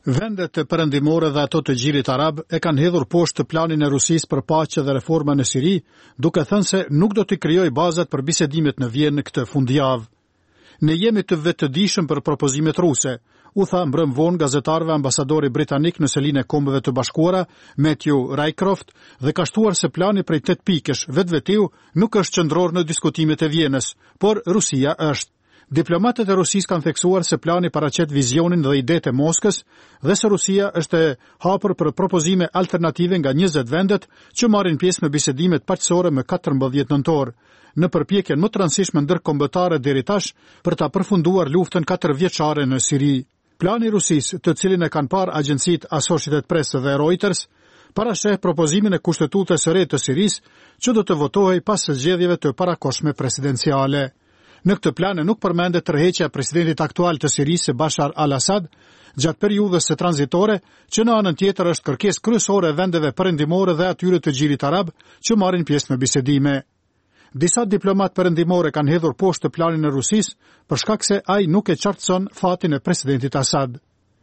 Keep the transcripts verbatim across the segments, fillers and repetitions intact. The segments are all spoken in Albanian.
Vendet perëndimore dhe ato të Gjirit Arab e kanë hedhur poshtë planin e Rusisë për paqe dhe reforma në Siri, duke thënë se nuk do të krijojë bazat për bisedimet në Vjenë këtë fundjavë. Ne jemi të vetëdijshëm për propozimet ruse, u tha mbrëm vonë gazetarëve ambasadori britanik në Selinë e Kombeve të Bashkuara, Matthew Rycroft, dhe ka shtuar se plani prej tetë pikësh vetvetiu nuk është qendror në diskutimet e Vjenës, por Rusia është. Diplomatët e Rusisë kanë theksuar se plani paraqet vizionin dhe idetë e Moskës dhe se Rusia është e hapur për propozime alternative nga njëzet vendet që marrin pjesë në bisedimet paqësore më katërmbëdhjetë nëntor, në përpjekjen më të rëndësishme ndërkombëtare deri tash për ta përfunduar luftën katërvjeçare në Siri. Plani i Rusisë, të cilin e kanë parë agjencitë Associated Press dhe Reuters, parasheh propozimin e kushtetutës së re të Sirisë që do të votohej pas zgjedhjeve të parakohshme presidenciale. Në këtë plan nuk përmendet tërheqja e presidentit aktual të Sirisë Bashar al-Assad gjatë periudhës së tranzitore, që në anën tjetër është kërkesë kryesore e vendeve perëndimore dhe atyre të Gjirit Arab që marrin pjesë në bisedime. Disa diplomat perëndimore kanë hedhur poshtë planin e Rusisë për shkak se ai nuk e qartëson fatin e presidentit Assad.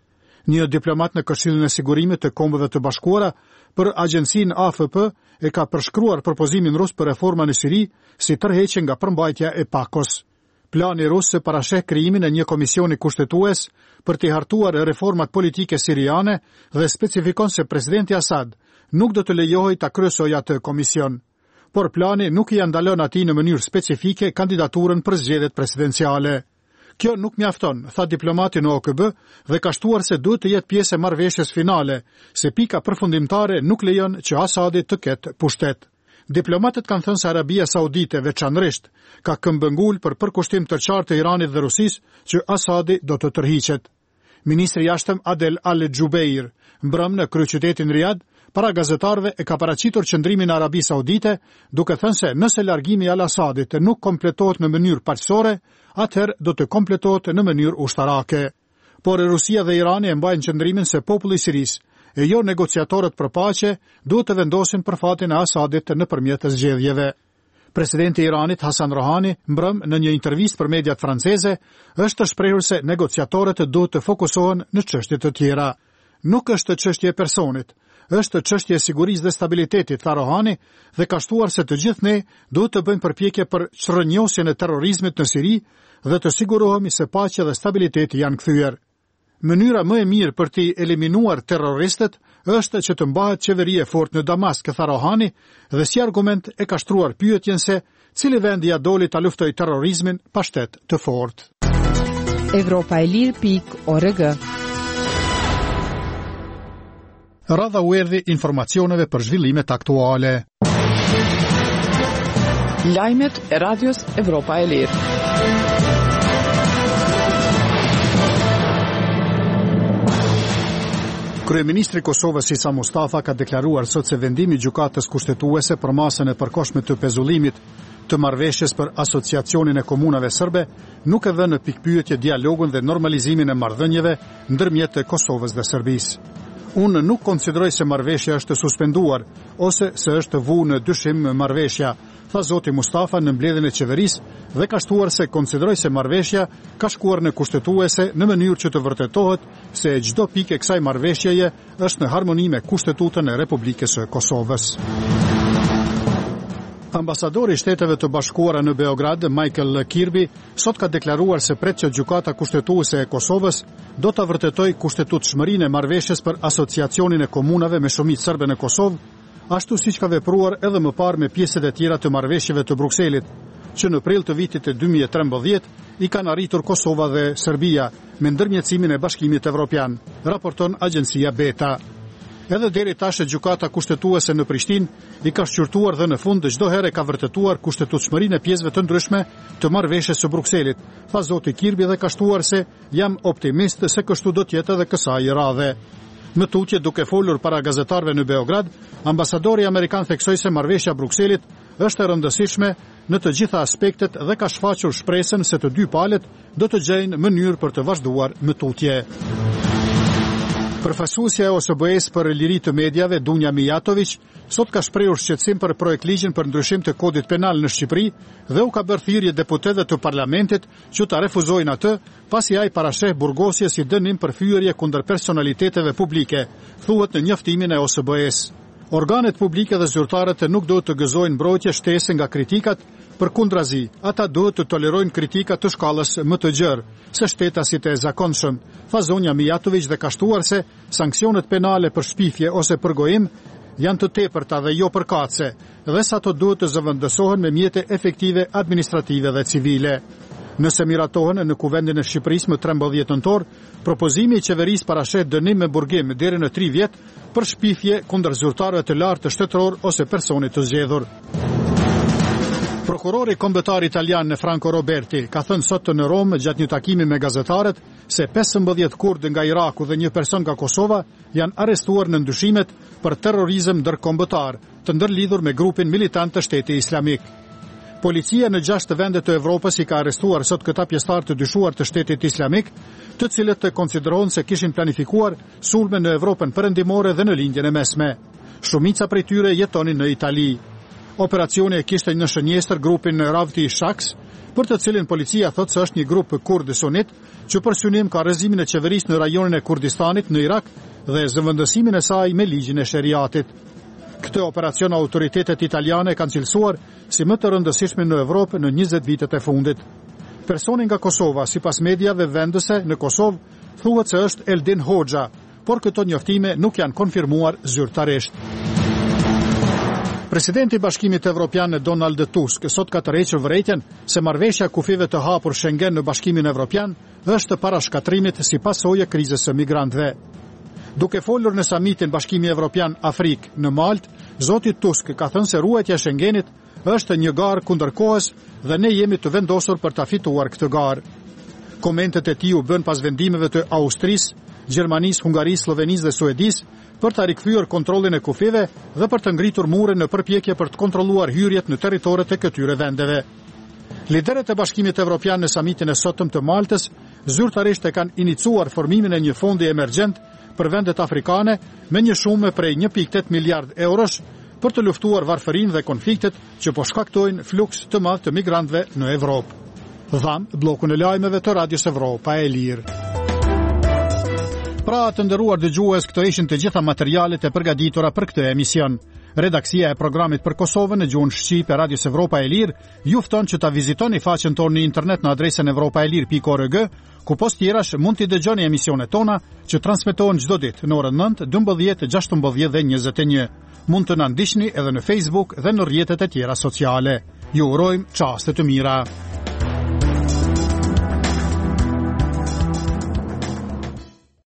Një diplomat në Këshillin e Sigurimit të Kombeve të Bashkuara për agjencinë A F P e ka përshkruar propozimin rus për reforma në Siri si tërheqje nga përmbajtja e pakos. Plani rus parasheh krijimin e një komisioni kushtetues për të hartuar reformat politike siriane dhe specifikon se presidenti Assad nuk do të lejohej ta kryesojë atë komision. Por plani nuk i ndalon atij në mënyrë specifike kandidaturën për zgjedhjet presidenciale. Kjo nuk mjafton, tha diplomati në O K B dhe ka shtuar se duhet të jetë pjesë e marrëveshjes finale, se pika përfundimtare nuk lejon që Assadi të ketë pushtet. Diplomatët kanë thënë se Arabia Saudite veçanërisht ka këmbëngul për përkushtim të qartë të Iranit dhe Rusisë që Assadi do të tërhiqet. Ministri i jashtëm Adel Al-Jubeir, mbrëm në kryeqytetin Riyadh, para gazetarëve e ka paraqitur qëndrimin e Arabisë Saudite, duke thënë se nëse largimi i al-Assadit nuk kompletohet në mënyrë paqësore, atëherë do të kompletohet në mënyrë ushtarake. Por Rusia dhe Irani e mbajnë qëndrimin se populli i Sirisë e jo negociatorët për paqe duhet të vendosin për fatin e Assadit nëpërmjet zgjedhjeve. Presidenti i Iranit Hasan Rohani, mbrëm në një intervistë për mediat franceze, është të shprehur se negociatorët duhet të fokusohen në çështje të tjera. Nuk është çështje e personit, është çështje e sigurisë dhe stabilitetit, tha Rohani, dhe ka shtuar se të gjithë ne duhet të bëjmë përpjekje për çrrënjosjen e terrorizmit në Siri dhe të sigurohemi se paqja dhe stabiliteti janë kthyer. Mënyra më e mirë për të eliminuar terroristët është që të mbahet qeveri e fortë në Damask, tha Rohani, dhe si argument e ka shtruar pyetjen se cili vend ja doli ta luftojë terrorizmin pa shtet të fortë. Europa e Lirë pikë org. Radha u erdhi informacioneve për zhvillimet aktuale. Lajmet e Radios Europa e Lirë. Kryeministri i Kosovës Isa Mustafa ka deklaruar sot se vendimi i gjykatës kushtetuese për masën e përkohshme të pezullimit të marrëveshjes për asociacionin e komunave serbe nuk e vënë në pikpyetje dialogun dhe normalizimin e marrëdhënieve ndërmjet Kosovës dhe Serbisë. Unë nuk konsideroj se marrëveshja është suspenduar ose se është vënë në dyshim marrëveshja, tha zoti Mustafa në mbledhjen e qeverisë dhe ka shtuar se konsideroj se marrëveshja ka shkuar në kushtetuese në mënyrë që të vërtetohet se çdo pikë e kësaj marrëveshjeje është në harmoni me Kushtetutën e Republikës së Kosovës. Ambasadori i Shteteve të Bashkuara në Beograd, Michael Kirby, sot ka deklaruar se pret që gjykata kushtetuese e Kosovës do ta vërtetojë kushtetutshmërinë e marrëveshjes për asociacionin e komunave me shumicë serbe në Kosovë, ashtu siç ka vepruar edhe më parë me pjesët e tjera të marrëveshjeve të Brukselit, që në prill të vitit të dy mijë e trembëdhjetë i kanë arritur Kosova dhe Serbia me ndërmjetësimin e Bashkimit Evropian, raporton agjencia Beta. Edhe deri tash gjykata kushtetuese në Prishtinë i ka shqyrtuar dhe në fund çdo herë ka vërtetuar kushtetutshmërinë e pjesëve të ndryshme të marrëveshjes së Brukselit, tha zoti Kirby dhe ka shtuar se jam optimist se kështu do të jetë edhe kësaj radhe. Në tutje duke folur para gazetarëve në Beograd, ambasadori amerikan theksoi se marrëveshja Brukselit është e rëndësishme në të gjitha aspektet dhe ka shfaqur shpresën se të dy palët do të gjejnë mënyrë për të vazhduar në tutje. Përfaqësuesja e O S B-s për liri të mediave, Dunja Mijatović, sot ka shprehur shqetësim për projekt ligjin për ndryshim të kodit penal në Shqipëri dhe u ka bërë thirrje deputetëve të parlamentit që ta refuzojnë atë, pasi ai parasheh burgosje si dënim për fyerje kundër personaliteteve publike, thuhet në njoftimin e O S B-s. Organet publike dhe zyrtarët nuk duhet të gëzojnë mbrojtje shtesë nga kritikat, përkundrazi, ata duhet të tolerojnë kritika të shkallës më të gjerë, se shtetasit e zakonshëm, tha zonja Mijatović dhe ka shtuar se sanksionet penale për shpifje ose për gojim janë të tepërta dhe jo përkatëse, dhe sa ato duhet të zëvendësohen me mjete efektive administrative dhe civile. Nëse miratohen në Kuvendin e Shqipërisë më trembëdhjetë nëntor, propozimi i qeverisë parashet dënim me burgim deri në tri vjet për shpifje kundër zyrtarëve të lartë të shtetëror ose personit të zgjedhur. Prokurori kombëtar italian Franco Roberti ka thënë sot në Rom gjatë një takimi me gazetarët se pesëmbëdhjetë kurdë nga Iraku dhe një person nga Kosova janë arrestuar në ndyshimet për terrorizëm ndërkombëtar, të ndërlidhur me grupin militant të Shtetit Islamik. Policia në gjashtë vende të Evropës i ka arrestuar sot këta pjesëtar të dyshuar të Shtetit Islamik, të cilët të konsiderohen se kishin planifikuar sulme në Evropën perëndimore dhe në lindjen e mesme. Shumica prej tyre jetonin në Itali. Operacioni e kishte në shënjestër grupin Ravti Shaks, për të cilin policia thot se është një grup kurd sunit që për synim ka rrezimin e qeverisë në rajonin e Kurdistanit në Irak dhe zëvendësimin e saj me ligjin e sheriatit. Këtë operacion autoritetet italiane kanë cilësuar si më të rëndësishmi në Evropë në njëzet vitet e fundit. Personi nga Kosova, sipas mediave vendese në Kosovë, thuhet se është Eldin Hoxha, por këto njoftime nuk janë konfirmuar zyrtarisht. Presidenti i Bashkimit Evropian Donald Tusk sot ka tërhequr vërejtjen se marrëveshja kufive të hapur Schengen në Bashkimin Evropian është para shkatrimit si pasojë e krizës së migrantëve. Duke folur në samitin Bashkimi Evropian Afrik në Malt, zoti Tusk ka thënë se ruajtja e Schengenit është një garë kundër kohës dhe ne jemi të vendosur për ta fituar këtë garë. Komentet e tij u bën pas vendimeve të Austrisë, Gjermanisë, Hungarisë, Slovenisë dhe Suedisë për ta rikthyer kontrollin e kufive dhe për të ngritur mure në përpjekje për të kontrolluar hyrjet në territoret e këtyre vendeve. Liderët e Bashkimit Evropian në samitin e sotëm të Maltës zyrtarisht e kanë iniciuar formimin e një fondi emergjent për vendet afrikane me një shume prej një pikë tetë miliard eurosh për të luftuar varfërinë dhe konfliktet që po shkaktojnë fluks të madh të migrantëve në Evropë. Dham bllokun e lajmeve të Radios Evropa e Lirë. Pra të nderuar dëgjues, këto ishin të gjitha materialet e përgatitura për këtë emision. Redaksia e programit për Kosovën në gjuhën shqipe e Radios Evropa e Lirë ju fton që ta vizitoni faqen tonë në internet në adresën evropaelir pikë org, ku post tjerash mund t'i dëgjoni emisionet tona që transmetohen çdo ditë në orën nëntë, dymbëdhjetë, gjashtëmbëdhjetë dhe njëzet e një. Mund të na ndiqni edhe në Facebook dhe në rrjetet e tjera sociale. Ju urojmë çaste të mira.